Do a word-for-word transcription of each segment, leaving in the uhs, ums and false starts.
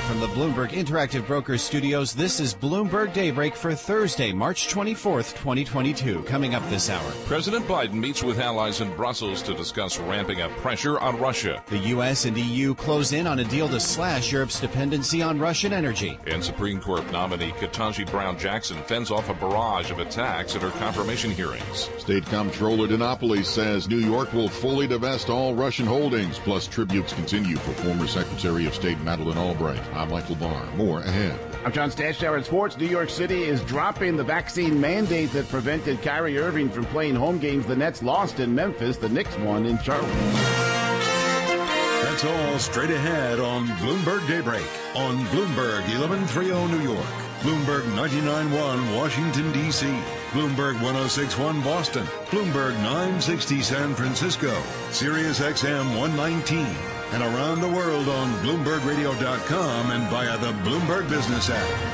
from the Bloomberg Interactive Brokers Studios. This is Bloomberg Daybreak for Thursday, March twenty-fourth, twenty twenty-two. Coming up this hour, President Biden meets with allies in Brussels to discuss ramping up pressure on Russia. The U S and E U close in on a deal to slash Europe's dependency on Russian energy. And Supreme Court nominee Ketanji Brown Jackson fends off a barrage of attacks at her confirmation hearings. State Comptroller DiNapoli says New York will fully divest all Russian holdings, plus tributes continue for former Secretary of State Madeleine Albright. I'm Michael Barr. More ahead. I'm John Stashower in sports. New York City is dropping the vaccine mandate that prevented Kyrie Irving from playing home games. The Nets lost in Memphis. The Knicks won in Charlotte. That's all straight ahead on Bloomberg Daybreak on Bloomberg eleven thirty New York, Bloomberg ninety-nine point one Washington, D C, Bloomberg one oh six point one Boston, Bloomberg nine sixty San Francisco, Sirius X M one nineteen, and around the world on Bloomberg Radio dot com and via the Bloomberg Business app.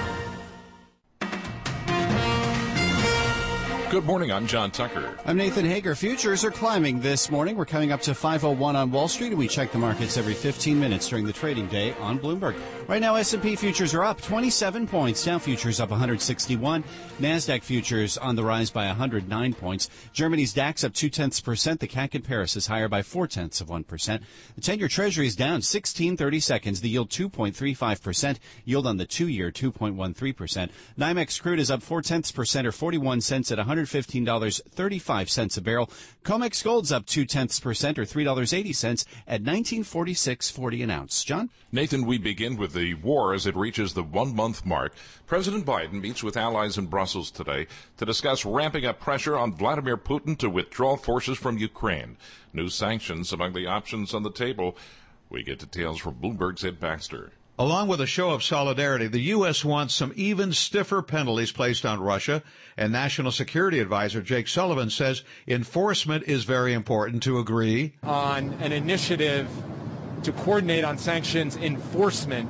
Good morning, I'm John Tucker. I'm Nathan Hager. Futures are climbing this morning. We're coming up to five oh one on Wall Street, and we check the markets every fifteen minutes during the trading day on Bloomberg. Right now, S and P futures are up twenty-seven points. Dow futures up one hundred sixty-one. NASDAQ futures on the rise by one hundred nine points. Germany's DAX up two-tenths percent. The C A C in Paris is higher by four-tenths of one percent. The ten-year Treasury is down sixteen thirty seconds. The yield two point three five percent. Yield on the two-year two point one three percent. NYMEX crude is up four-tenths percent or forty-one cents at one hundred fifteen dollars and thirty-five cents a barrel. COMEX gold's up two-tenths percent or three dollars and eighty cents at nineteen forty-six forty an ounce. John? Nathan, we begin with the war as it reaches the one-month mark. President Biden meets with allies in Brussels today to discuss ramping up pressure on Vladimir Putin to withdraw forces from Ukraine. New sanctions among the options on the table. We get details from Bloomberg's Ed Baxter. Along with a show of solidarity, the U S wants some even stiffer penalties placed on Russia, and National Security Advisor Jake Sullivan says enforcement is very important to agree on an initiative to coordinate on sanctions enforcement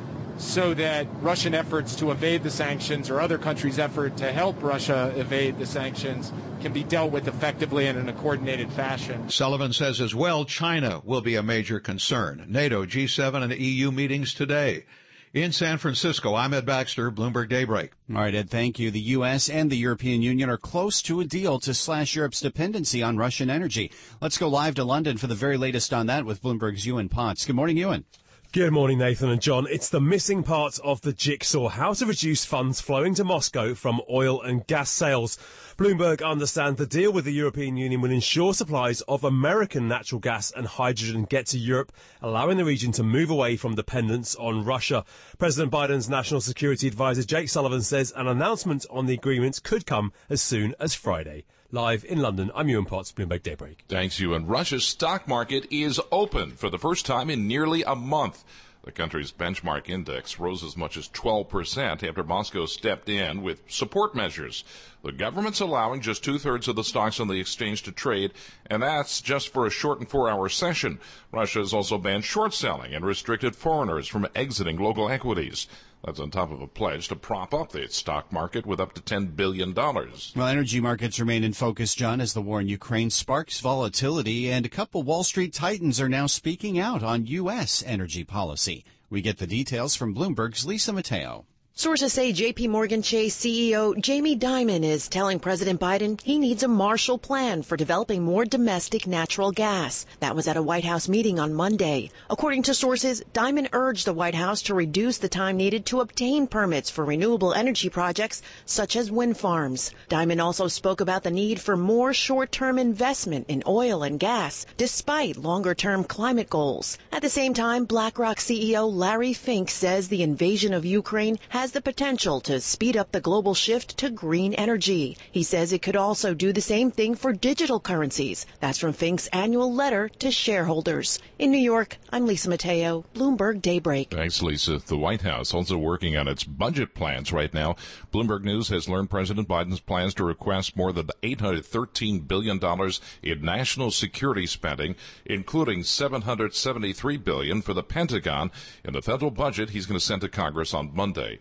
so that Russian efforts to evade the sanctions or other countries' effort to help Russia evade the sanctions can be dealt with effectively and in a coordinated fashion. Sullivan says as well China will be a major concern. NATO, G seven, and E U meetings today. In San Francisco, I'm Ed Baxter, Bloomberg Daybreak. All right, Ed, thank you. The U S and the European Union are close to a deal to slash Europe's dependency on Russian energy. Let's go live to London for the very latest on that with Bloomberg's Ewan Potts. Good morning, Ewan. Good morning, Nathan and John. It's the missing part of the jigsaw, how to reduce funds flowing to Moscow from oil and gas sales. Bloomberg understands the deal with the European Union will ensure supplies of American natural gas and hydrogen get to Europe, allowing the region to move away from dependence on Russia. President Biden's National Security Advisor Jake Sullivan says an announcement on the agreement could come as soon as Friday. Live in London, I'm Ewan Potts, Bloomberg Daybreak. Thanks, Ewan. Russia's stock market is open for the first time in nearly a month. The country's benchmark index rose as much as twelve percent after Moscow stepped in with support measures. The government's allowing just two-thirds of the stocks on the exchange to trade, and that's just for a shortened four-hour session. Russia has also banned short selling and restricted foreigners from exiting local equities. That's on top of a pledge to prop up the stock market with up to ten billion dollars. Well, energy markets remain in focus, John, as the war in Ukraine sparks volatility, and a couple Wall Street titans are now speaking out on U S energy policy. We get the details from Bloomberg's Lisa Mateo. Sources say J P Morgan Chase C E O Jamie Dimon is telling President Biden he needs a Marshall Plan for developing more domestic natural gas. That was at a White House meeting on Monday. According to sources, Dimon urged the White House to reduce the time needed to obtain permits for renewable energy projects such as wind farms. Dimon also spoke about the need for more short-term investment in oil and gas, despite longer-term climate goals. At the same time, BlackRock C E O Larry Fink says the invasion of Ukraine has has the potential to speed up the global shift to green energy. He says it could also do the same thing for digital currencies. That's from Fink's annual letter to shareholders. In New York, I'm Lisa Mateo, Bloomberg Daybreak. Thanks, Lisa. The White House also working on its budget plans right now. Bloomberg News has learned President Biden's plans to request more than eight hundred thirteen billion dollars in national security spending, including seven hundred seventy-three billion dollars for the Pentagon in the federal budget he's going to send to Congress on Monday.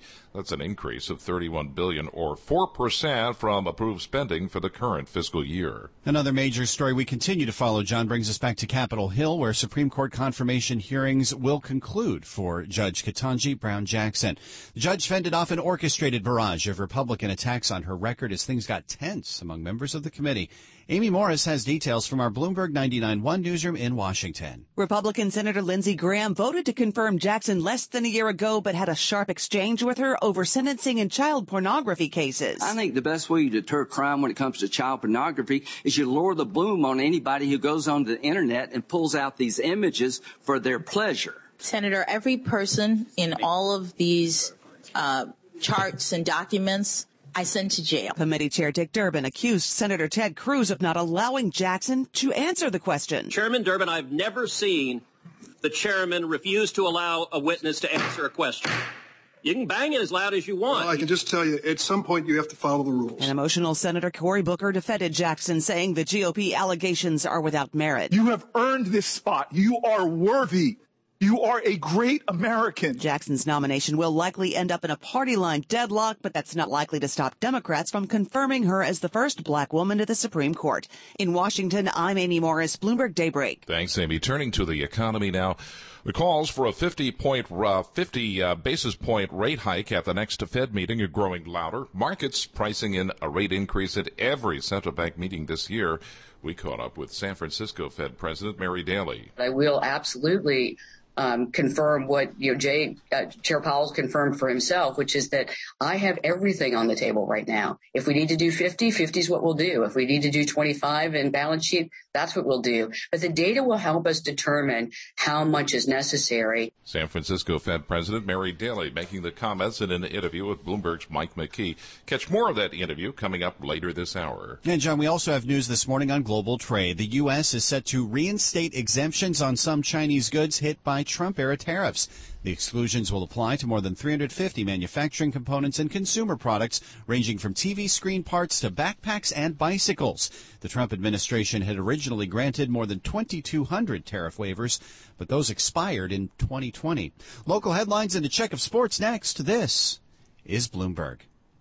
That's an increase of thirty-one billion dollars or four percent from approved spending for the current fiscal year. Another major story we continue to follow, John, brings us back to Capitol Hill, where Supreme Court confirmation hearings will conclude for Judge Ketanji Brown Jackson. The judge fended off an orchestrated barrage of Republican attacks on her record as things got tense among members of the committee. Amy Morris has details from our Bloomberg ninety-nine point one newsroom in Washington. Republican Senator Lindsey Graham voted to confirm Jackson less than a year ago, but had a sharp exchange with her over sentencing in child pornography cases. I think the best way to deter crime when it comes to child pornography is you lower the boom on anybody who goes onto the internet and pulls out these images for their pleasure. Senator, every person in all of these uh, charts and documents I sent to jail. Committee Chair Dick Durbin accused Senator Ted Cruz of not allowing Jackson to answer the question. Chairman Durbin, I've never seen the chairman refuse to allow a witness to answer a question. You can bang it as loud as you want. Well, I can just tell you, at some point you have to follow the rules. An emotional Senator Cory Booker defended Jackson, saying the G O P allegations are without merit. You have earned this spot. You are worthy. You are a great American. Jackson's nomination will likely end up in a party line deadlock, but that's not likely to stop Democrats from confirming her as the first black woman to the Supreme Court. In Washington, I'm Amy Morris, Bloomberg Daybreak. Thanks, Amy. Turning to the economy now. The calls for a fifty point, uh, fifty uh, basis point rate hike at the next Fed meeting are growing louder. Markets pricing in a rate increase at every central bank meeting this year. We caught up with San Francisco Fed President Mary Daly. I will absolutely Um, confirm what, you know, Jay, uh, Chair Powell's confirmed for himself, which is that I have everything on the table right now. If we need to do fifty, fifty is what we'll do. If we need to do twenty-five in balance sheet, that's what we'll do. But the data will help us determine how much is necessary. San Francisco Fed President Mary Daly making the comments in an interview with Bloomberg's Mike McKee. Catch more of that interview coming up later this hour. And, John, we also have news this morning on global trade. The U S is set to reinstate exemptions on some Chinese goods hit by Trump-era tariffs. The exclusions will apply to more than three hundred fifty manufacturing components and consumer products, ranging from T V screen parts to backpacks and bicycles. The Trump administration had originally granted more than twenty-two hundred tariff waivers, but those expired in twenty twenty. Local headlines and a check of sports next. This is Bloomberg.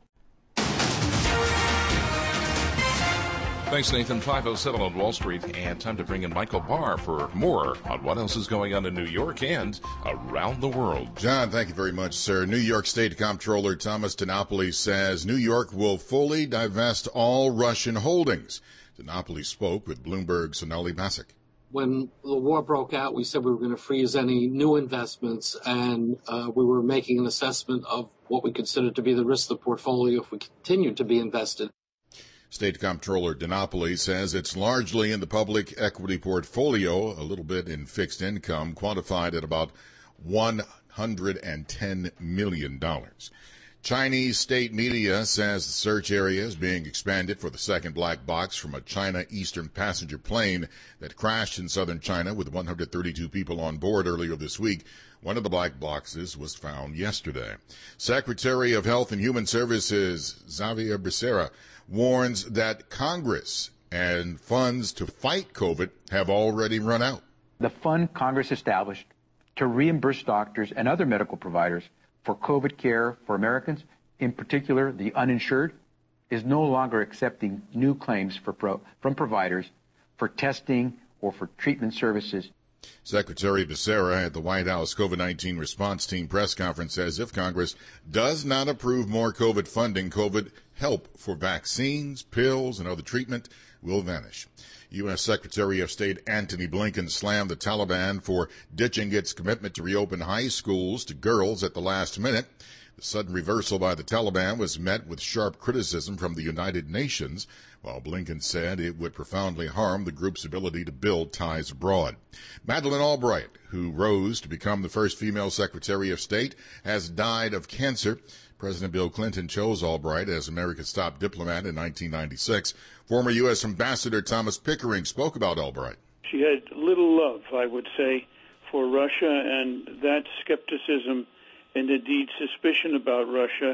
Thanks, Nathan. five oh seven on Wall Street, and time to bring in Michael Barr for more on what else is going on in New York and around the world. John, thank you very much, sir. New York State Comptroller Thomas DiNapoli says New York will fully divest all Russian holdings. DiNapoli spoke with Bloomberg's Sonali Basak. When the war broke out, we said we were going to freeze any new investments, and uh, we were making an assessment of what we considered to be the risk of the portfolio if we continued to be invested. State Comptroller DiNapoli says it's largely in the public equity portfolio, a little bit in fixed income, quantified at about one hundred ten million dollars. Chinese state media says the search area is being expanded for the second black box from a China Eastern passenger plane that crashed in southern China with one hundred thirty-two people on board earlier this week. One of the black boxes was found yesterday. Secretary of Health and Human Services Xavier Becerra warns that Congress and funds to fight COVID have already run out. The fund Congress established to reimburse doctors and other medical providers for COVID care for Americans, in particular the uninsured, is no longer accepting new claims for pro- from providers for testing or for treatment services. Secretary Becerra at the White House COVID nineteen response team press conference says if Congress does not approve more COVID funding, COVID help for vaccines, pills, and other treatment will vanish. U S. Secretary of State Antony Blinken slammed the Taliban for ditching its commitment to reopen high schools to girls at the last minute. The sudden reversal by the Taliban was met with sharp criticism from the United Nations, while Blinken said it would profoundly harm the group's ability to build ties abroad. Madeleine Albright, who rose to become the first female Secretary of State, has died of cancer. President Bill Clinton chose Albright as America's top diplomat in nineteen ninety-six. Former U S. Ambassador Thomas Pickering spoke about Albright. She had little love, I would say, for Russia, and that skepticism and indeed suspicion about Russia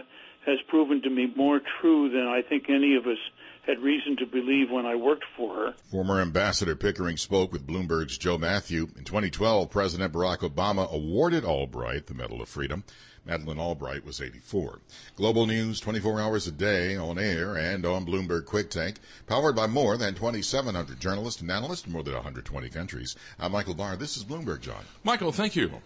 has proven to be more true than I think any of us had reason to believe when I worked for her. Former Ambassador Pickering spoke with Bloomberg's Joe Matthew. In twenty twelve, President Barack Obama awarded Albright the Medal of Freedom. Madeleine Albright was eighty-four. Global news twenty-four hours a day on air and on Bloomberg Quick Take, powered by more than twenty-seven hundred journalists and analysts in more than one hundred twenty countries. I'm Michael Barr. This is Bloomberg, John. Michael, thank you.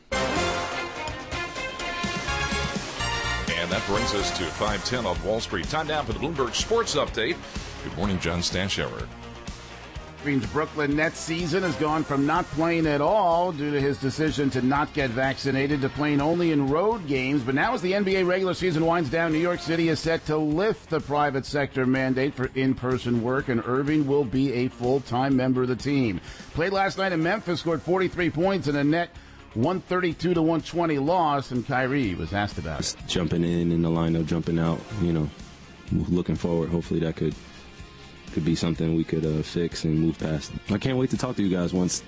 And that brings us to five ten on Wall Street. Time now for the Bloomberg Sports Update. Good morning, John Stashower. Green's Brooklyn Nets season has gone from not playing at all due to his decision to not get vaccinated to playing only in road games. But now as the N B A regular season winds down, New York City is set to lift the private sector mandate for in-person work, and Irving will be a full-time member of the team. Played last night in Memphis, scored forty-three points in a net one thirty-two to one twenty loss, and Kyrie was asked about it. Just jumping in in the lineup, jumping out, you know, looking forward. Hopefully that could could be something we could uh, fix and move past. I can't wait to talk to you guys once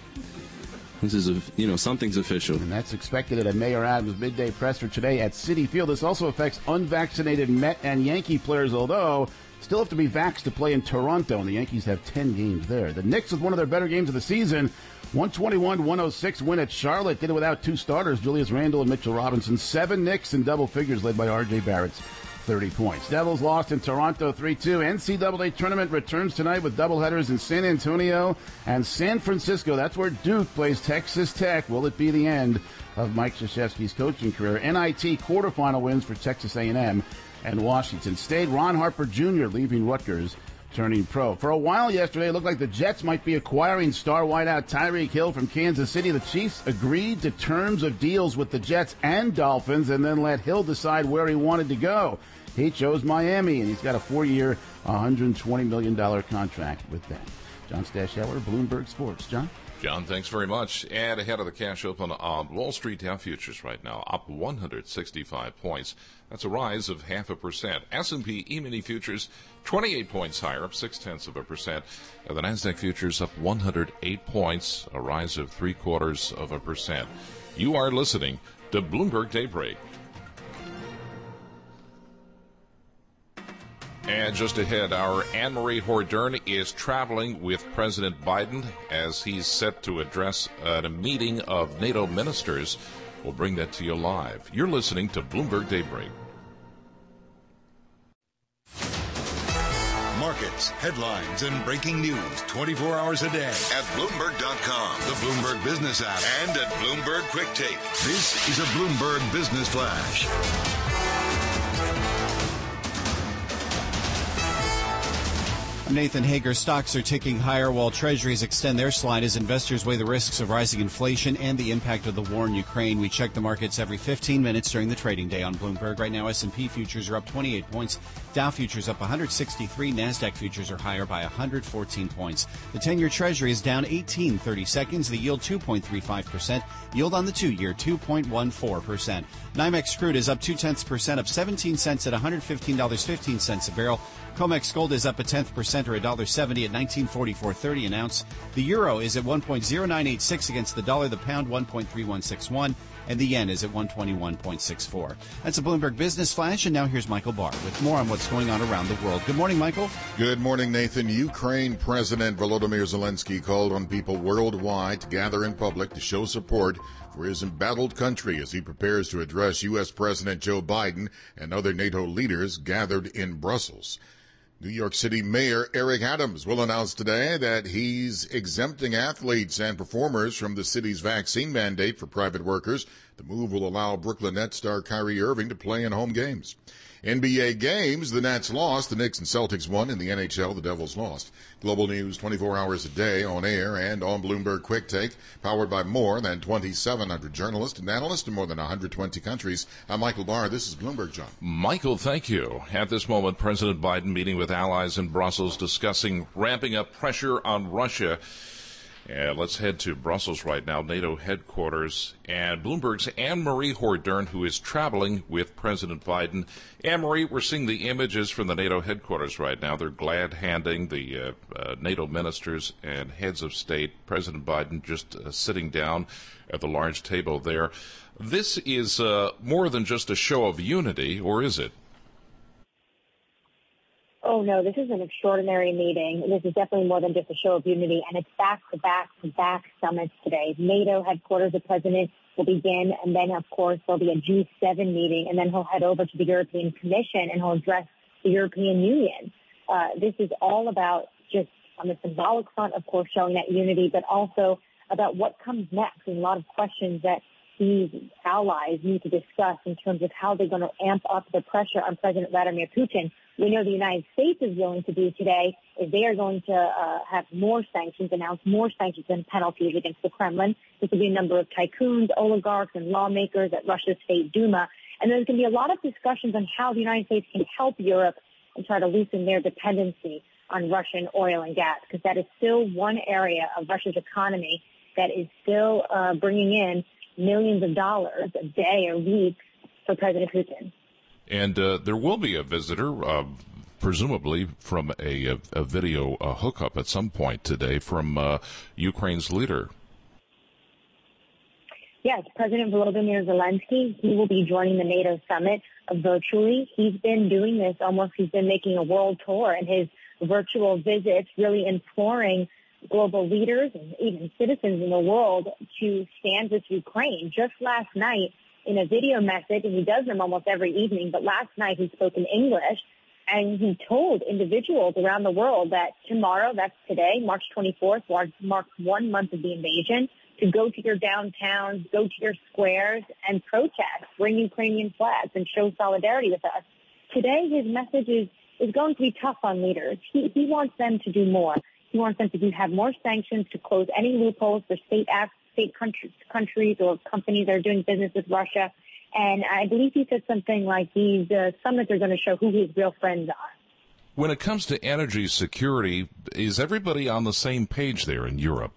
this is, a, you know, something's official. And that's expected at a Mayor Adams midday presser today at Citi Field. This also affects unvaccinated Met and Yankee players, although still have to be vaxxed to play in Toronto, and the Yankees have ten games there. The Knicks, with one of their better games of the season, one twenty-one to one oh six win at Charlotte. Did it without two starters, Julius Randle and Mitchell Robinson. Seven Knicks in double figures, led by R J Barrett's thirty points. Devils lost in Toronto three two. N C double A tournament returns tonight with doubleheaders in San Antonio and San Francisco. That's where Duke plays Texas Tech. Will it be the end of Mike Krzyzewski's coaching career? N I T quarterfinal wins for Texas A and M and Washington State. Ron Harper Junior leaving Rutgers, turning pro. For a while yesterday, it looked like the Jets might be acquiring star wideout Tyreek Hill from Kansas City. The Chiefs agreed to terms of deals with the Jets and Dolphins and then let Hill decide where he wanted to go. He chose Miami, and he's got a four-year, one hundred twenty million dollars contract with them. John Stashower, Bloomberg Sports. John? John, thanks very much. And ahead of the cash open on Wall Street, Dow futures right now up one hundred sixty-five points. That's a rise of half a percent. S and P E-mini futures twenty-eight points higher, up six-tenths of a percent. And the NASDAQ futures up one hundred eight points, a rise of three-quarters of a percent. You are listening to Bloomberg Daybreak. And just ahead, our Anne-Marie Hordern is traveling with President Biden as he's set to address at a meeting of NATO ministers. We'll bring that to you live. You're listening to Bloomberg Daybreak. Markets, headlines, and breaking news twenty-four hours a day at Bloomberg dot com, the Bloomberg Business app, and at Bloomberg Quick Take. This is a Bloomberg Business Flash. I'm Nathan Hager. Stocks are ticking higher while treasuries extend their slide as investors weigh the risks of rising inflation and the impact of the war in Ukraine. We check the markets every fifteen minutes during the trading day on Bloomberg. Right now, S and P futures are up twenty-eight points. Dow futures up one hundred sixty-three. NASDAQ futures are higher by one hundred fourteen points. The ten-year treasury is down eighteen thirty-seconds. The yield two point three five percent. Yield on the two-year two point one four percent. NYMEX crude is up two-tenths percent, up seventeen cents at one hundred fifteen dollars and fifteen cents a barrel. COMEX gold is up a tenth percent or one dollar seventy at nineteen forty-four thirty an ounce. The euro is at one point zero nine eight six against the dollar. The pound one point three one six one. And the yen is at one twenty-one point six four. That's a Bloomberg Business Flash, and now here's Michael Barr with more on what's going on around the world. Good morning, Michael. Good morning, Nathan. Ukraine President Volodymyr Zelensky called on people worldwide to gather in public to show support for his embattled country as he prepares to address U S. President Joe Biden and other NATO leaders gathered in Brussels. New York City Mayor Eric Adams will announce today that he's exempting athletes and performers from the city's vaccine mandate for private workers. The move will allow Brooklyn Nets star Kyrie Irving to play in home games. N B A games, the Nets lost, the Knicks and Celtics won. In the N H L, the Devils lost. Global news twenty-four hours a day on air and on Bloomberg Quick Take, powered by more than twenty-seven hundred journalists and analysts in more than one hundred twenty countries. I'm Michael Barr. This is Bloomberg, John. Michael, thank you. At this moment, President Biden meeting with allies in Brussels discussing ramping up pressure on Russia. Uh, let's head to Brussels right now, NATO headquarters, and Bloomberg's Anne-Marie Hordern, who is traveling with President Biden. Anne-Marie, we're seeing the images from the NATO headquarters right now. They're glad-handing the uh, uh, NATO ministers and heads of state. President Biden just uh, sitting down at the large table there. This is uh, more than just a show of unity, or is it? oh, no, this is an extraordinary meeting. This is definitely more than just a show of unity, and it's back-to-back-to-back summits today. NATO headquarters, the president will begin, and then, of course, there'll be a G seven meeting, and then he'll head over to the European Commission, and he'll address the European Union. Uh, this is all about just on the symbolic front, of course, showing that unity, but also about what comes next, and a lot of questions that these allies need to discuss in terms of how they're going to amp up the pressure on President Vladimir Putin. We know the United States is willing to do today is they are going to uh, have more sanctions, announce more sanctions and penalties against the Kremlin. This will be a number of tycoons, oligarchs, and lawmakers at Russia's State Duma. And there's going to be a lot of discussions on how the United States can help Europe and try to loosen their dependency on Russian oil and gas, because that is still one area of Russia's economy that is still uh, bringing in millions of dollars a day or week for President Putin. And uh, there will be a visitor, uh, presumably from a, a, a video a hookup at some point today from uh, Ukraine's leader. Yes, President Volodymyr Zelensky, he will be joining the NATO summit virtually. He's been doing this almost, he's been making a world tour, and his virtual visits really imploring global leaders and even citizens in the world to stand with Ukraine. Just last night, in a video message, and he does them almost every evening, but last night he spoke in English, and he told individuals around the world that tomorrow, that's today, March twenty-fourth, marks one month of the invasion, to go to your downtowns, go to your squares, and protest, bring Ukrainian flags, and show solidarity with us. Today, his message is, is going to be tough on leaders. He, he wants them to do more. He wants them to do, have more sanctions, to close any loopholes for state acts, state countries, countries or companies that are doing business with Russia. And I believe he said something like these uh, summits are going to show who his real friends are. When it comes to energy security, is everybody on the same page there in Europe?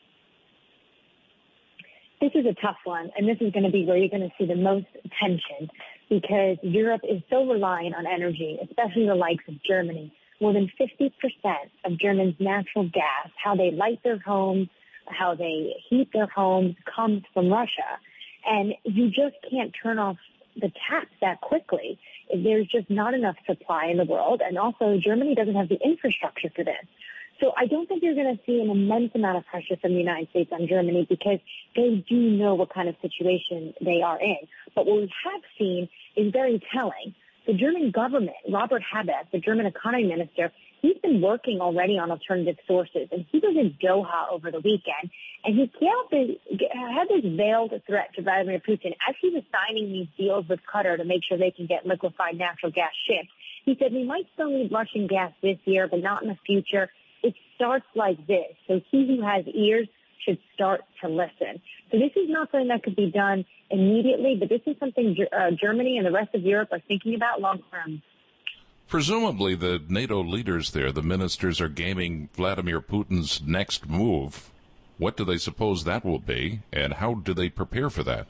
This is a tough one, and this is going to be where you're going to see the most tension, because Europe is so reliant on energy, especially the likes of Germany. More than fifty percent of Germans' natural gas, how they light their homes, how they heat their homes, comes from Russia. And you just can't turn off the taps that quickly. There's just not enough supply in the world. And also, Germany doesn't have the infrastructure for this. So I don't think you're going to see an immense amount of pressure from the United States on Germany, because they do know what kind of situation they are in. But what we have seen is very telling. The German government, Robert Habeck, the German economy minister, he's been working already on alternative sources. And he was in Doha over the weekend, and he had this veiled threat to Vladimir Putin as he was signing these deals with Qatar to make sure they can get liquefied natural gas shipped. He said, we might still need Russian gas this year, but not in the future. It starts like this. So he who has ears should start to listen. So this is not something that could be done immediately, but this is something uh, Germany and the rest of Europe are thinking about long term. Presumably the NATO leaders there, the ministers, are gaming Vladimir Putin's next move. What do they suppose that will be, and how do they prepare for that?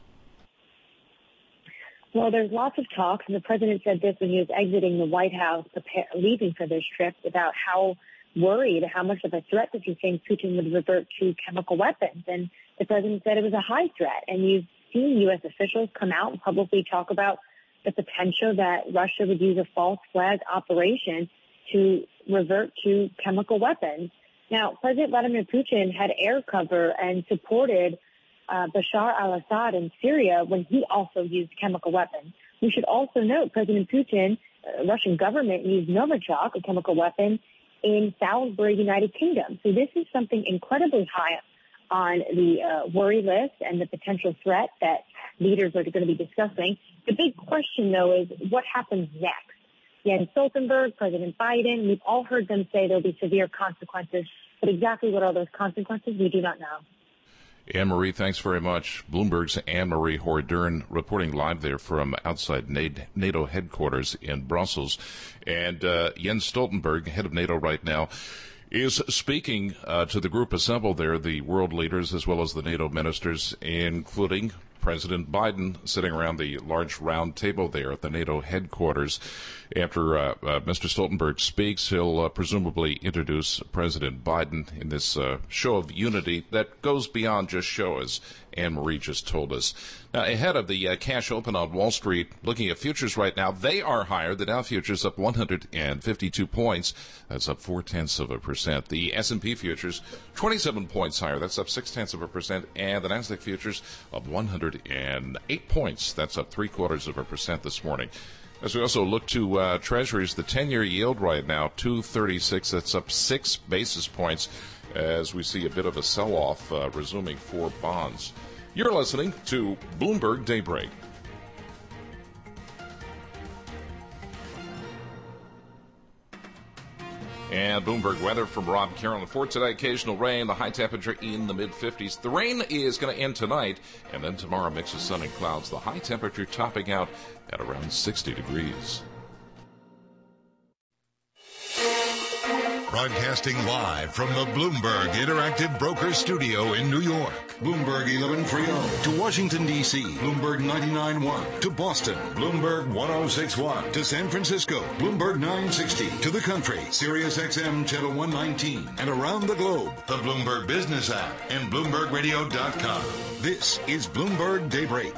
Well, there's lots of talks, and the president said this when he was exiting the White House, prepare, leaving for this trip, about how worried, how much of a threat does he think Putin would revert to chemical weapons. And the president said it was a high threat. And you've seen U S officials come out and publicly talk about the potential that Russia would use a false flag operation to revert to chemical weapons. Now, President Vladimir Putin had air cover and supported uh, Bashar al-Assad in Syria when he also used chemical weapons. We should also note President Putin, uh, Russian government, used Novichok, a chemical weapon, in Salisbury, United Kingdom. So this is something incredibly high on the uh, worry list and the potential threat that leaders are going to be discussing. The big question, though, is what happens next? Jens Stoltenberg, President Biden, we've all heard them say there'll be severe consequences, but exactly what are those consequences, we do not know. Anne-Marie, thanks very much. Bloomberg's Anne-Marie Hordern reporting live there from outside NATO headquarters in Brussels. And uh, Jens Stoltenberg, head of NATO right now, is speaking uh, to the group assembled there, the world leaders as well as the NATO ministers, including President Biden, sitting around the large round table there at the NATO headquarters. After uh, uh, Mister Stoltenberg speaks, he'll uh, presumably introduce President Biden in this uh, show of unity that goes beyond just show, as Anne Marie just told us. Now, ahead of the uh, cash open on Wall Street, looking at futures right now, they are higher. The Dow futures up one hundred fifty-two points. That's up four-tenths of a percent. The S and P futures, twenty-seven points higher. That's up six-tenths of a percent. And the Nasdaq futures up one hundred eight points. That's up three-quarters of a percent this morning. As we also look to uh, Treasuries, the ten-year yield right now, two thirty-six. That's up six basis points as we see a bit of a sell-off uh, resuming for bonds. You're listening to Bloomberg Daybreak. And Bloomberg weather from Rob Carroll. For today, occasional rain, the high temperature in the mid-fifties. The rain is going to end tonight, and then tomorrow mix of sun and clouds. The high temperature topping out at around sixty degrees. Broadcasting live from the Bloomberg Interactive Brokers Studio in New York. Bloomberg eleven thirty to Washington, D C Bloomberg ninety-nine point one to Boston. Bloomberg ten sixty-one to San Francisco. Bloomberg nine sixty to the country. Sirius X M Channel one nineteen. And around the globe, the Bloomberg Business app and Bloomberg Radio dot com. This is Bloomberg Daybreak.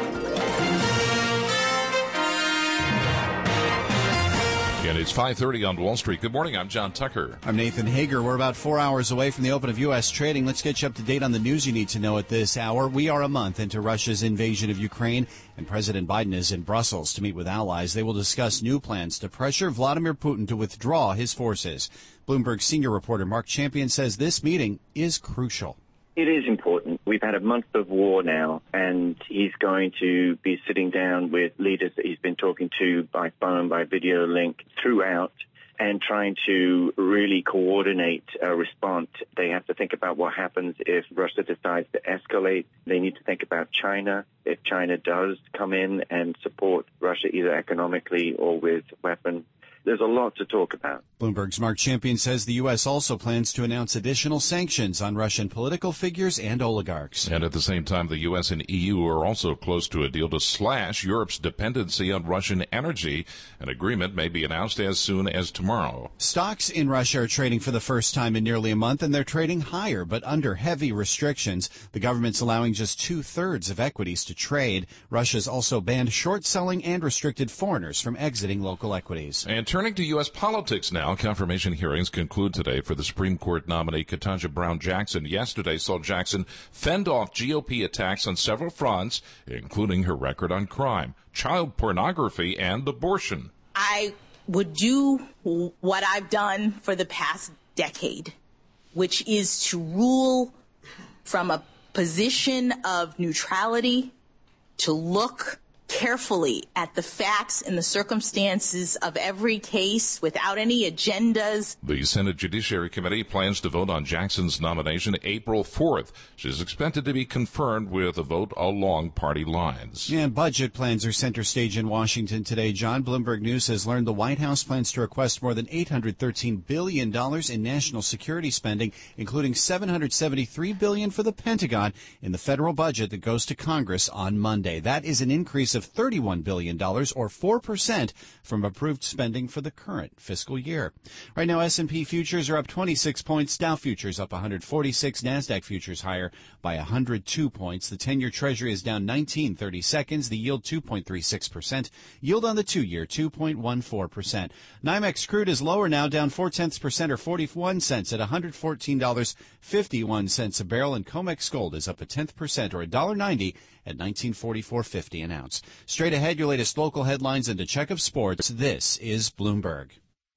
And it's five thirty on Wall Street. Good morning. I'm John Tucker. I'm Nathan Hager. We're about four hours away from the open of U S trading. Let's get you up to date on the news you need to know at this hour. We are a month into Russia's invasion of Ukraine, and President Biden is in Brussels to meet with allies. They will discuss new plans to pressure Vladimir Putin to withdraw his forces. Bloomberg senior reporter Mark Champion says this meeting is crucial. It is important. We've had a month of war now, and he's going to be sitting down with leaders that he's been talking to by phone, by video link throughout, and trying to really coordinate a response. They have to think about what happens if Russia decides to escalate. They need to think about China. If China does come in and support Russia either economically or with weapons, there's a lot to talk about. Bloomberg's Mark Champion says the U S also plans to announce additional sanctions on Russian political figures and oligarchs. And at the same time, the U S and E U are also close to a deal to slash Europe's dependency on Russian energy. An agreement may be announced as soon as tomorrow. Stocks in Russia are trading for the first time in nearly a month, and they're trading higher, but under heavy restrictions. The government's allowing just two-thirds of equities to trade. Russia's also banned short selling and restricted foreigners from exiting local equities. And turning to U S politics now, confirmation hearings conclude today for the Supreme Court nominee Ketanji Brown Jackson. Yesterday saw Jackson fend off G O P attacks on several fronts, including her record on crime, child pornography, and abortion. I would do what I've done for the past decade, which is to rule from a position of neutrality, to look carefully at the facts and the circumstances of every case without any agendas. The Senate Judiciary Committee plans to vote on Jackson's nomination April fourth. She's expected to be confirmed with a vote along party lines. And budget plans are center stage in Washington today. John, Bloomberg News has learned the White House plans to request more than eight hundred thirteen billion dollars in national security spending, including seven hundred seventy-three billion dollars for the Pentagon in the federal budget that goes to Congress on Monday. That is an increase of thirty-one billion dollars, or four percent, from approved spending for the current fiscal year. Right now, S and P futures are up twenty-six points, Dow futures up one hundred forty-six, NASDAQ futures higher by one hundred two points. The ten-year Treasury is down nineteen thirty-seconds, the yield two point three six percent, yield on the two-year two point one four percent. NYMEX crude is lower now, down four-tenths percent or forty-one cents at one hundred fourteen dollars and fifty-one cents a barrel, and COMEX gold is up a tenth percent or one dollar ninety at nineteen forty-four fifty an ounce. Straight ahead, your latest local headlines and a check of sports. This is Bloomberg.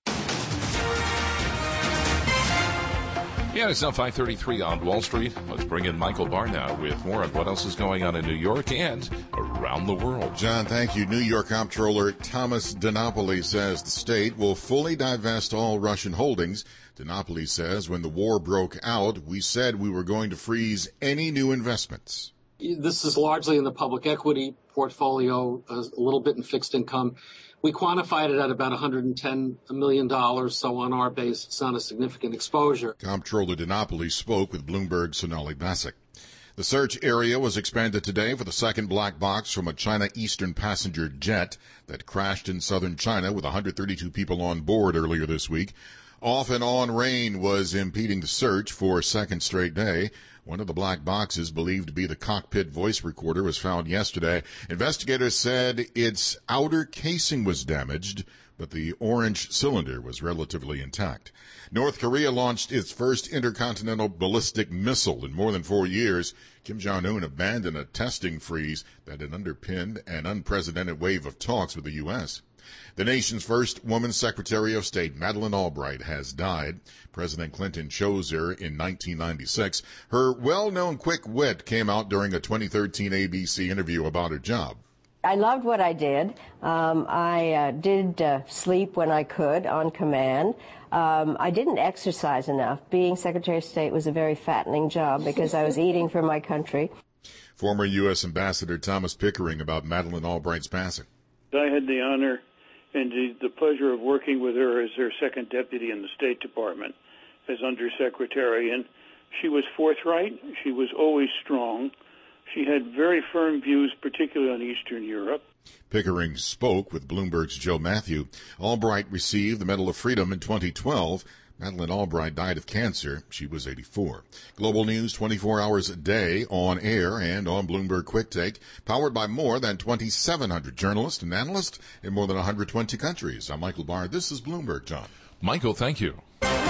Yeah, it's now five thirty-three on Wall Street. Let's bring in Michael Barr now with more on what else is going on in New York and around the world. John, thank you. New York Comptroller Thomas DiNapoli says the state will fully divest all Russian holdings. DiNapoli says when the war broke out, we said we were going to freeze any new investments. This is largely in the public equity portfolio, a little bit in fixed income. We quantified it at about one hundred ten million dollars, so on our base, it's not a significant exposure. Comptroller DiNapoli spoke with Bloomberg's Sonali Basak. The search area was expanded today for the second black box from a China Eastern passenger jet that crashed in southern China with one hundred thirty-two people on board earlier this week. Off and on rain was impeding the search for a second straight day. One of the black boxes, believed to be the cockpit voice recorder, was found yesterday. Investigators said its outer casing was damaged, but the orange cylinder was relatively intact. North Korea launched its first intercontinental ballistic missile in more than four years. Kim Jong-un abandoned a testing freeze that had underpinned an unprecedented wave of talks with the U S. The nation's first woman Secretary of State, Madeleine Albright, has died. President Clinton chose her in nineteen ninety-six. Her well-known quick wit came out during a twenty thirteen A B C interview about her job. I loved what I did. Um, I uh, did uh, sleep when I could on command. Um, I didn't exercise enough. Being Secretary of State was a very fattening job because I was eating for my country. Former U S Ambassador Thomas Pickering about Madeleine Albright's passing. I had the honor and the, the pleasure of working with her as her second deputy in the State Department as Undersecretary, and she was forthright. She was always strong. She had very firm views, particularly on Eastern Europe. Pickering spoke with Bloomberg's Joe Matthew. Albright received the Medal of Freedom in twenty twelve. Madeleine Albright died of cancer. She was eighty-four. Global News twenty-four hours a day on air and on Bloomberg Quick Take, powered by more than twenty-seven hundred journalists and analysts in more than one hundred twenty countries. I'm Michael Barr. This is Bloomberg, John. Michael, thank you.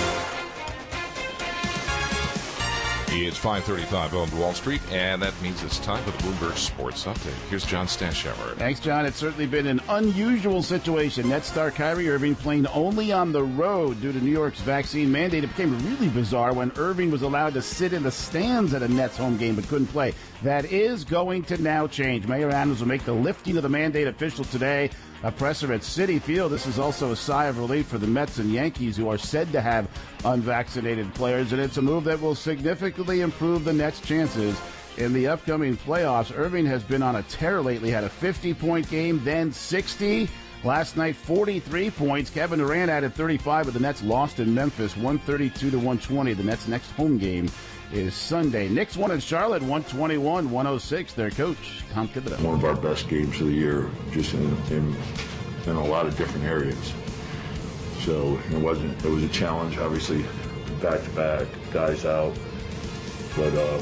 It's five thirty-five on Wall Street, and that means it's time for the Bloomberg Sports Update. Here's John Stashower. Thanks, John. It's certainly been an unusual situation. Nets star Kyrie Irving playing only on the road due to New York's vaccine mandate. It became really bizarre when Irving was allowed to sit in the stands at a Nets home game but couldn't play. That is going to now change. Mayor Adams will make the lifting of the mandate official today. A presser at Citi Field. This is also a sigh of relief for the Mets and Yankees, who are said to have unvaccinated players, and it's a move that will significantly improve the Nets' chances in the upcoming playoffs. Irving has been on a tear lately, had a fifty-point game, then sixty. Last night, forty-three points. Kevin Durant added thirty-five, but the Nets lost in Memphis, one thirty-two to one twenty. The Nets' next home game is Sunday. Knicks won in Charlotte, one twenty-one to one oh six. Their coach, Tom Thibodeau. One of our best games of the year, just in, in, in a lot of different areas. So it wasn't. It was a challenge, obviously, back to back, guys out. But uh,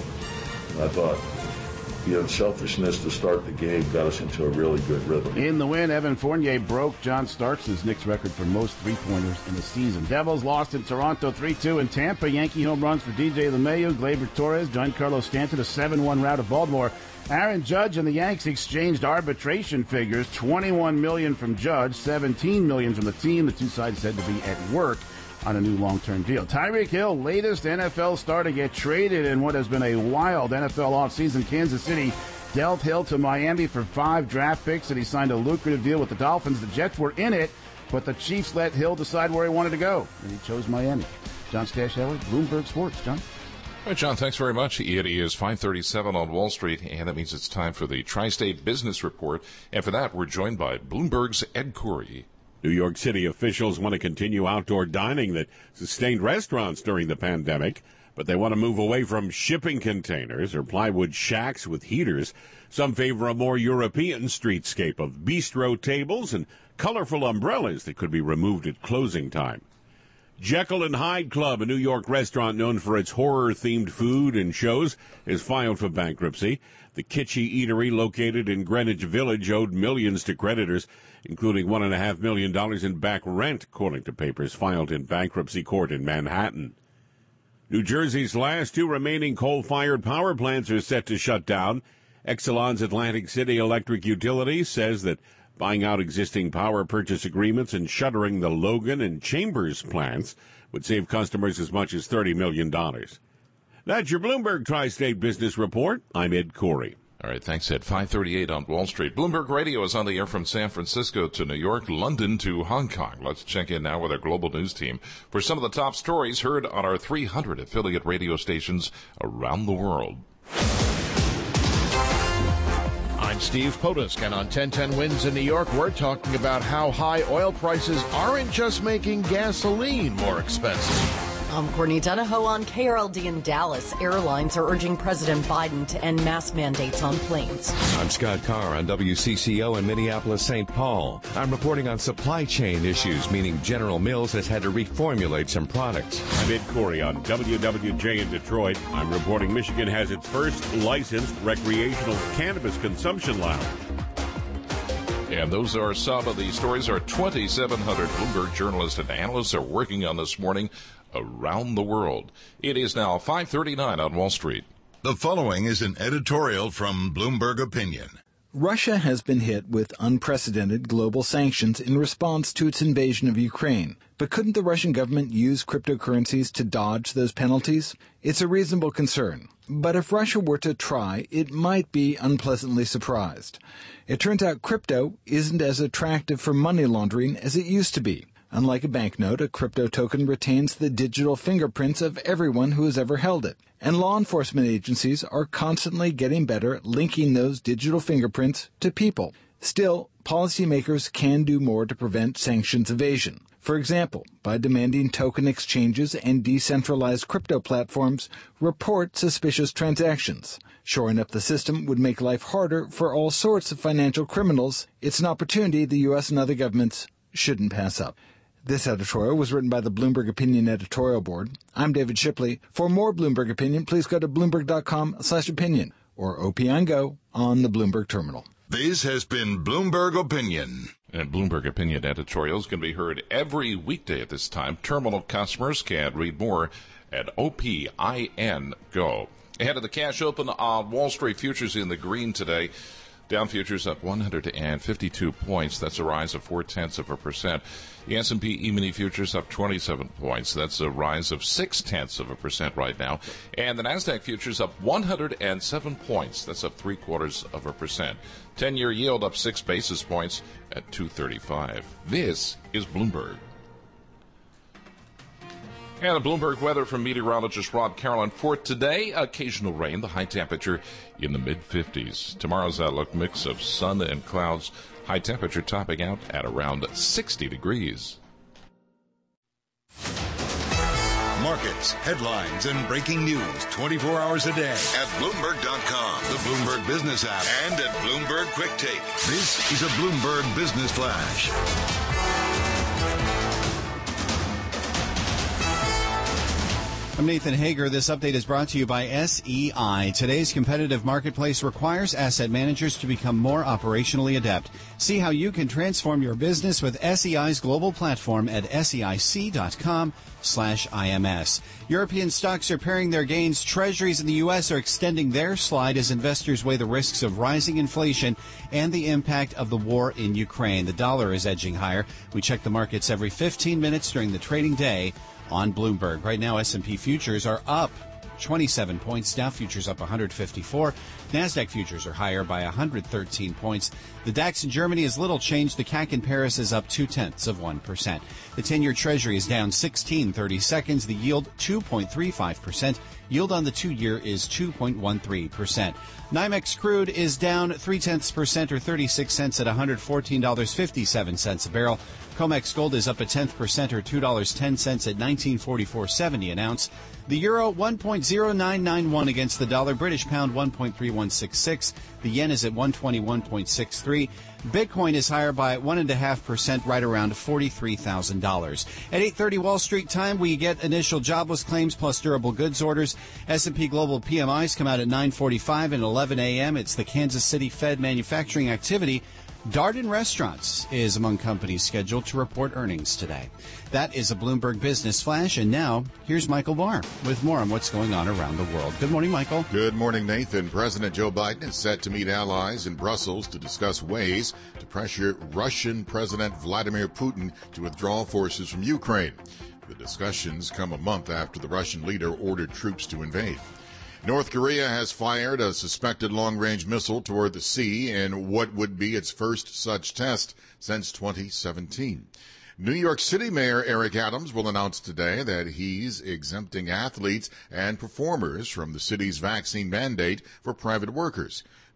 I thought the unselfishness to start the game got us into a really good rhythm. In the win, Evan Fournier broke John Starks' Knicks record for most three-pointers in the season. Devils lost in Toronto three two in Tampa. Yankee home runs for D J LeMahieu, Gleyber Torres, Giancarlo Stanton, a seven one rout of Baltimore. Aaron Judge and the Yanks exchanged arbitration figures, twenty-one million dollars from Judge, seventeen million dollars from the team. The two sides said to be at work on a new long-term deal. Tyreek Hill, latest N F L star to get traded in what has been a wild N F L offseason. Kansas City dealt Hill to Miami for five draft picks, and he signed a lucrative deal with the Dolphins. The Jets were in it, but the Chiefs let Hill decide where he wanted to go, and he chose Miami. John Stashower, Bloomberg Sports. John? All right, John, thanks very much. It is five thirty-seven on Wall Street, and that means it's time for the Tri-State Business Report. And for that, we're joined by Bloomberg's Ed Khoury. New York City officials want to continue outdoor dining that sustained restaurants during the pandemic, but they want to move away from shipping containers or plywood shacks with heaters. Some favor a more European streetscape of bistro tables and colorful umbrellas that could be removed at closing time. Jekyll and Hyde Club, a New York restaurant known for its horror-themed food and shows, is filed for bankruptcy. The kitschy eatery located in Greenwich Village owed millions to creditors, including one point five million dollars in back rent, according to papers filed in bankruptcy court in Manhattan. New Jersey's last two remaining coal-fired power plants are set to shut down. Exelon's Atlantic City Electric Utility says that buying out existing power purchase agreements and shuttering the Logan and Chambers plants would save customers as much as thirty million dollars. That's your Bloomberg Tri-State Business Report. I'm Ed Khoury. All right, thanks, Ed. five thirty-eight on Wall Street. Bloomberg Radio is on the air from San Francisco to New York, London to Hong Kong. Let's check in now with our global news team for some of the top stories heard on our three hundred affiliate radio stations around the world. I'm Steve Potusk, and on ten ten Wins in New York, we're talking about how high oil prices aren't just making gasoline more expensive. I'm Courtney Donahoe on K R L D in Dallas. Airlines are urging President Biden to end mask mandates on planes. I'm Scott Carr on W C C O in Minneapolis, Saint Paul. I'm reporting on supply chain issues, meaning General Mills has had to reformulate some products. I'm Ed Corey on W W J in Detroit. I'm reporting Michigan has its first licensed recreational cannabis consumption lounge. And those are some of the stories our twenty-seven hundred Bloomberg journalists and analysts are working on this morning around the world. It is now five thirty-nine on Wall Street. The following is an editorial from Bloomberg Opinion. Russia has been hit with unprecedented global sanctions in response to its invasion of Ukraine. But couldn't the Russian government use cryptocurrencies to dodge those penalties? It's a reasonable concern. But if Russia were to try, it might be unpleasantly surprised. It turns out crypto isn't as attractive for money laundering as it used to be. Unlike a banknote, a crypto token retains the digital fingerprints of everyone who has ever held it. And law enforcement agencies are constantly getting better at linking those digital fingerprints to people. Still, policymakers can do more to prevent sanctions evasion. For example, by demanding token exchanges and decentralized crypto platforms report suspicious transactions. Shoring up the system would make life harder for all sorts of financial criminals. It's an opportunity the U S and other governments shouldn't pass up. This editorial was written by the Bloomberg Opinion editorial board. I'm David Shipley. For more Bloomberg Opinion, please go to bloomberg.com slash opinion or O P I N Go on the Bloomberg terminal. This has been Bloomberg Opinion. And Bloomberg Opinion editorials can be heard every weekday at this time. Terminal customers can read more at O P I N Go. Ahead of the cash open on Wall Street, futures in the green today. Dow futures up one hundred fifty-two points. That's a rise of four-tenths of a percent. The S and P E-mini futures up twenty-seven points. That's a rise of six-tenths of a percent right now. And the NASDAQ futures up one hundred seven points. That's up three-quarters of a percent. ten-year yield up six basis points at two thirty-five. This is Bloomberg. And the Bloomberg weather from meteorologist Rob Carolan. For today, occasional rain, the high temperature in the mid-fifties. Tomorrow's outlook, mix of sun and clouds, high temperature topping out at around sixty degrees. Markets, headlines, and breaking news twenty-four hours a day at Bloomberg dot com, the Bloomberg Business app, and at Bloomberg Quick Take. This is a Bloomberg Business Flash. I'm Nathan Hager. This update is brought to you by S E I. Today's competitive marketplace requires asset managers to become more operationally adept. See how you can transform your business with S E I's global platform at seic.com slash IMS. European stocks are paring their gains. Treasuries in the U S are extending their slide as investors weigh the risks of rising inflation and the impact of the war in Ukraine. The dollar is edging higher. We check the markets every fifteen minutes during the trading day on Bloomberg. Right now, S and P futures are up twenty-seven points. Dow futures up one hundred fifty-four. NASDAQ futures are higher by one hundred thirteen points. The DAX in Germany is little changed. The C A C in Paris is up two-tenths of one percent. The ten-year Treasury is down sixteen thirty seconds. The yield two point three five percent. Yield on the two-year is two point one three percent. NYMEX crude is down three-tenths percent or thirty-six cents at one hundred fourteen dollars and fifty-seven cents a barrel. COMEX gold is up a tenth percent or two dollars and ten cents at nineteen forty-four seventy an ounce. The euro one point zero nine nine one against the dollar. British pound one point three one six six. The yen is at one twenty-one point six three. Bitcoin is higher by one point five percent, right around forty-three thousand dollars. At eight thirty Wall Street time, we get initial jobless claims plus durable goods orders. S and P Global P M Is come out at nine forty-five and eleven a.m. It's the Kansas City Fed manufacturing activity. Darden Restaurants is among companies scheduled to report earnings today. That is a Bloomberg Business Flash, and now here's Michael Barr with more on what's going on around the world. Good morning, Michael. Good morning, Nathan. President Joe Biden is set to meet allies in Brussels to discuss ways to pressure Russian President Vladimir Putin to withdraw forces from Ukraine. The discussions come a month after the Russian leader ordered troops to invade. North Korea has fired a suspected long-range missile toward the sea in what would be its first such test since twenty seventeen. New York City Mayor Eric Adams will announce today that he's exempting athletes and performers from the city's vaccine mandate for private workers.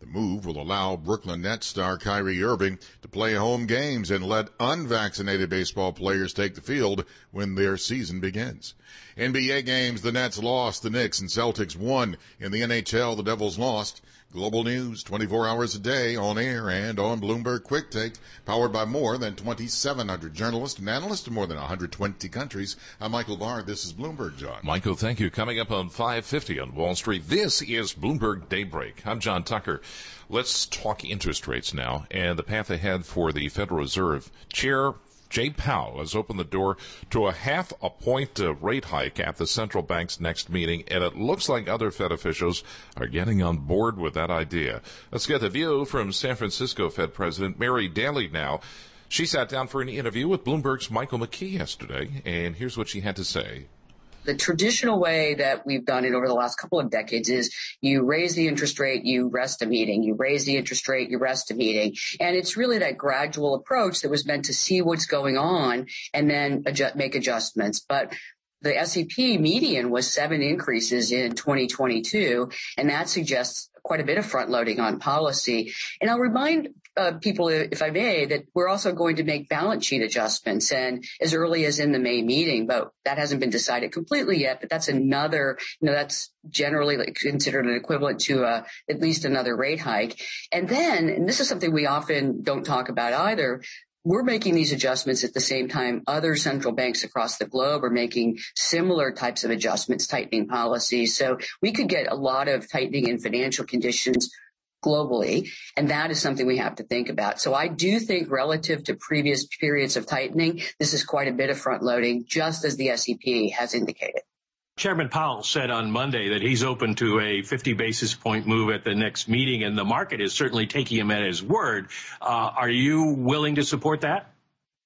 The move will allow Brooklyn Nets star Kyrie Irving to play home games and let unvaccinated baseball players take the field when their season begins. N B A games, the Nets lost, the Knicks and Celtics won. In the N H L, the Devils lost. Global news, twenty-four hours a day, on air and on Bloomberg Quick Take, powered by more than twenty-seven hundred journalists and analysts in more than one hundred twenty countries. I'm Michael Barr. This is Bloomberg, John. Michael, thank you. Coming up on five fifty on Wall Street, this is Bloomberg Daybreak. I'm John Tucker. Let's talk interest rates now and the path ahead for the Federal Reserve. Chair Jay Powell has opened the door to a half a point uh, rate hike at the central bank's next meeting, and it looks like other Fed officials are getting on board with that idea. Let's get the view from San Francisco Fed President Mary Daly now. She sat down for an interview with Bloomberg's Michael McKee yesterday, and here's what she had to say. The traditional way that we've done it over the last couple of decades is you raise the interest rate, you rest a meeting. You raise the interest rate, you rest a meeting. And it's really that gradual approach that was meant to see what's going on and then adjust, make adjustments. But the S E P median was seven increases in twenty twenty-two, and that suggests quite a bit of front loading on policy. And I'll remind uh, people, if I may, that we're also going to make balance sheet adjustments, and as early as in the May meeting, but that hasn't been decided completely yet. But that's another, you know, that's generally considered an equivalent to a, at least another rate hike. And then, and this is something we often don't talk about either, we're making these adjustments at the same time other central banks across the globe are making similar types of adjustments, tightening policies. So we could get a lot of tightening in financial conditions globally, and that is something we have to think about. So I do think relative to previous periods of tightening, this is quite a bit of front loading, just as the S E P has indicated. Chairman Powell said on Monday that he's open to a fifty basis point move at the next meeting, and the market is certainly taking him at his word. Uh, are you willing to support that?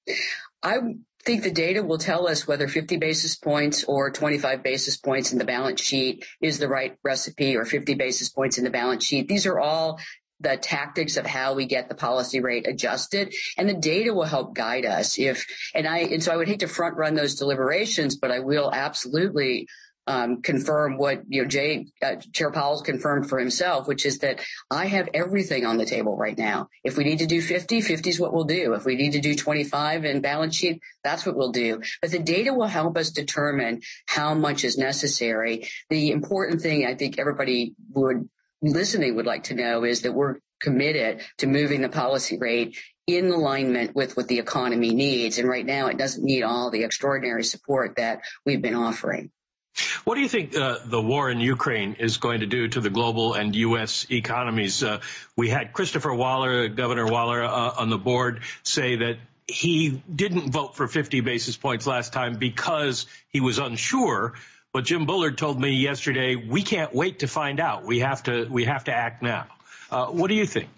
I think the data will tell us whether fifty basis points or twenty-five basis points in the balance sheet is the right recipe, or fifty basis points in the balance sheet. These are all the tactics of how we get the policy rate adjusted, and the data will help guide us. If and I and so I would hate to front run those deliberations, but I will absolutely um, confirm what you know Jay uh, Chair Powell's confirmed for himself, which is that I have everything on the table right now. If we need to do fifty, fifty is what we'll do. If we need to do twenty-five in balance sheet, that's what we'll do. But the data will help us determine how much is necessary. The important thing I think everybody would listening would like to know is that we're committed to moving the policy rate in alignment with what the economy needs. And right now it doesn't need all the extraordinary support that we've been offering. What do you think uh, the war in Ukraine is going to do to the global and U S economies? Uh, we had Christopher Waller, Governor Waller, uh, on the board say that he didn't vote for fifty basis points last time because he was unsure. But Jim Bullard told me yesterday, we can't wait to find out. We have to we have to act now. Uh, what do you think?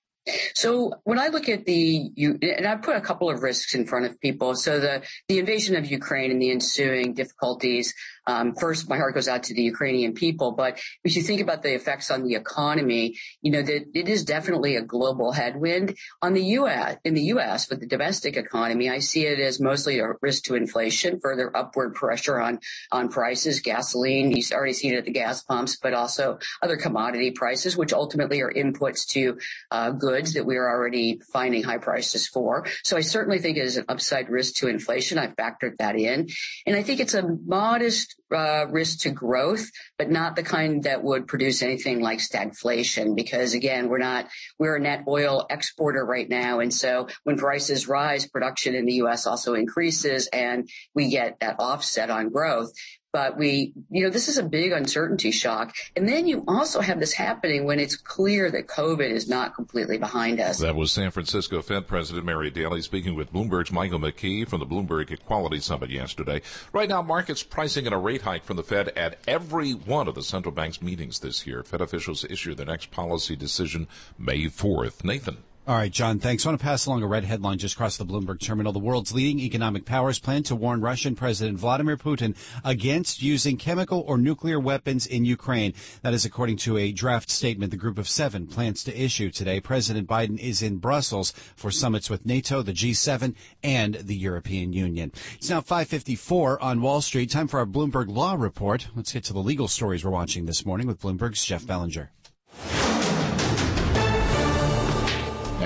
So when I look at the, and I put a couple of risks in front of people. So the, the invasion of Ukraine and the ensuing difficulties, um, first, my heart goes out to the Ukrainian people. But if you think about the effects on the economy, you know, that it is definitely a global headwind. On the U S, in the U S, with the domestic economy, I see it as mostly a risk to inflation, further upward pressure on, on prices, gasoline. You already see it at the gas pumps, but also other commodity prices, which ultimately are inputs to uh, goods that we are already finding high prices for. So I certainly think it is an upside risk to inflation. I've factored that in. And I think it's a modest uh, risk to growth, but not the kind that would produce anything like stagflation, because again, we're not, we're a net oil exporter right now. And so when prices rise, production in the U S also increases and we get that offset on growth. But we, you know, this is a big uncertainty shock. And then you also have this happening when it's clear that COVID is not completely behind us. That was San Francisco Fed President Mary Daly speaking with Bloomberg's Michael McKee from the Bloomberg Equality Summit yesterday. Right now, markets pricing in a rate hike from the Fed at every one of the central bank's meetings this year. Fed officials issue their next policy decision May fourth. Nathan. All right, John, thanks. I want to pass along a red headline just across the Bloomberg terminal. The world's leading economic powers plan to warn Russian President Vladimir Putin against using chemical or nuclear weapons in Ukraine. That is according to a draft statement the Group of Seven plans to issue today. President Biden is in Brussels for summits with NATO, the G seven, and the European Union. It's now five fifty-four on Wall Street. Time for our Bloomberg Law Report. Let's get to the legal stories we're watching this morning with Bloomberg's Jeff Bellinger.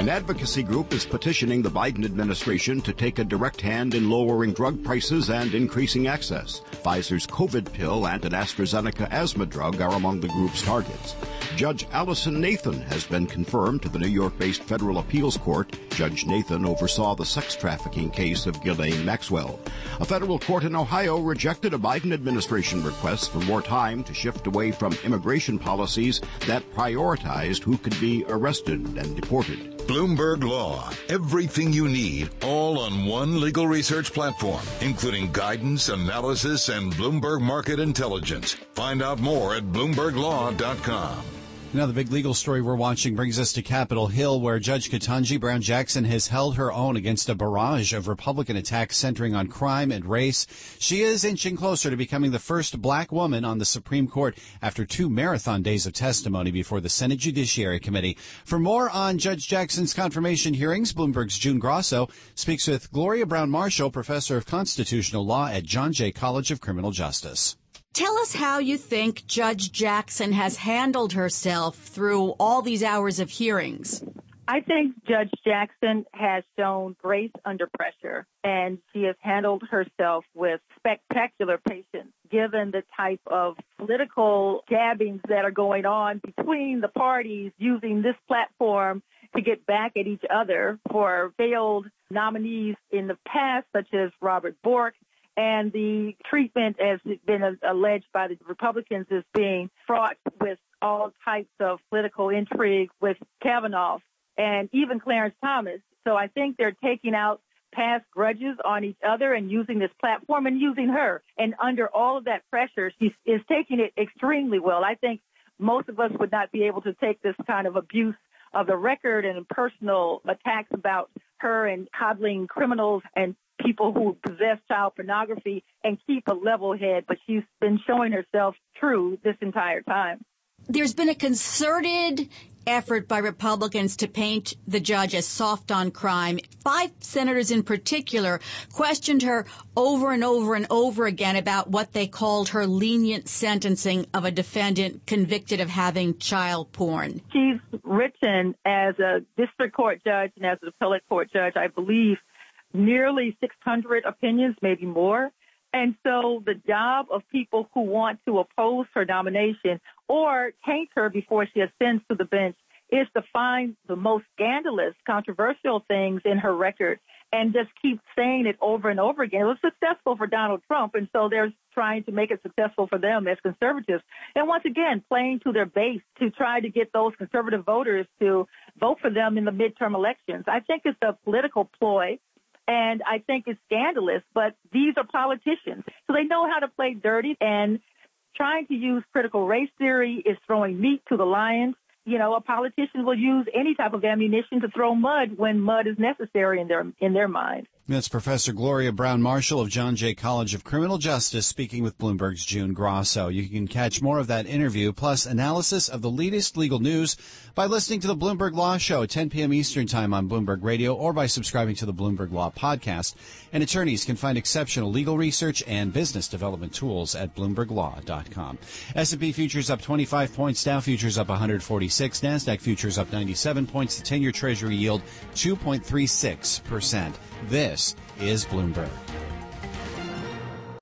An advocacy group is petitioning the Biden administration to take a direct hand in lowering drug prices and increasing access. Pfizer's COVID pill and an AstraZeneca asthma drug are among the group's targets. Judge Allison Nathan has been confirmed to the New York-based federal appeals court. Judge Nathan oversaw the sex trafficking case of Ghislaine Maxwell. A federal court in Ohio rejected a Biden administration request for more time to shift away from immigration policies that prioritized who could be arrested and deported. Bloomberg Law. Everything you need, all on one legal research platform, including guidance, analysis, and Bloomberg Market Intelligence. Find out more at bloomberg law dot com. Now, the big legal story we're watching brings us to Capitol Hill, where Judge Ketanji Brown Jackson has held her own against a barrage of Republican attacks centering on crime and race. She is inching closer to becoming the first black woman on the Supreme Court after two marathon days of testimony before the Senate Judiciary Committee. For more on Judge Jackson's confirmation hearings, Bloomberg's June Grosso speaks with Gloria Brown-Marshall, professor of constitutional law at John Jay College of Criminal Justice. Tell us how you think Judge Jackson has handled herself through all these hours of hearings. I think Judge Jackson has shown grace under pressure, and she has handled herself with spectacular patience, given the type of political jabbings that are going on between the parties using this platform to get back at each other for failed nominees in the past, such as Robert Bork. And the treatment, as has been alleged by the Republicans, is being fraught with all types of political intrigue with Kavanaugh and even Clarence Thomas. So I think they're taking out past grudges on each other and using this platform and using her. And under all of that pressure, she is taking it extremely well. I think most of us would not be able to take this kind of abuse of the record and personal attacks about her and coddling criminals and people who possess child pornography and keep a level head, but she's been showing herself true this entire time. There's been a concerted effort by Republicans to paint the judge as soft on crime. Five senators in particular questioned her over and over and over again about what they called her lenient sentencing of a defendant convicted of having child porn. She's written as a district court judge and as an appellate court judge, I believe, nearly six hundred opinions, maybe more. And so the job of people who want to oppose her nomination or taint her before she ascends to the bench is to find the most scandalous, controversial things in her record and just keep saying it over and over again. It was successful for Donald Trump, and so they're trying to make it successful for them as conservatives. And once again, playing to their base to try to get those conservative voters to vote for them in the midterm elections. I think it's a political ploy. And I think it's scandalous, but these are politicians. So they know how to play dirty, and trying to use critical race theory is throwing meat to the lions. You know, a politician will use any type of ammunition to throw mud when mud is necessary in their in their mind. That's Professor Gloria Brown-Marshall of John Jay College of Criminal Justice speaking with Bloomberg's June Grosso. You can catch more of that interview, plus analysis of the latest legal news, by listening to the Bloomberg Law Show at ten p.m. Eastern Time on Bloomberg Radio, or by subscribing to the Bloomberg Law Podcast. And attorneys can find exceptional legal research and business development tools at bloomberg law dot com. S and P futures up twenty-five points, Dow futures up one hundred forty-six, NASDAQ futures up ninety-seven points, the ten-year Treasury yield two point three six percent. This is Bloomberg.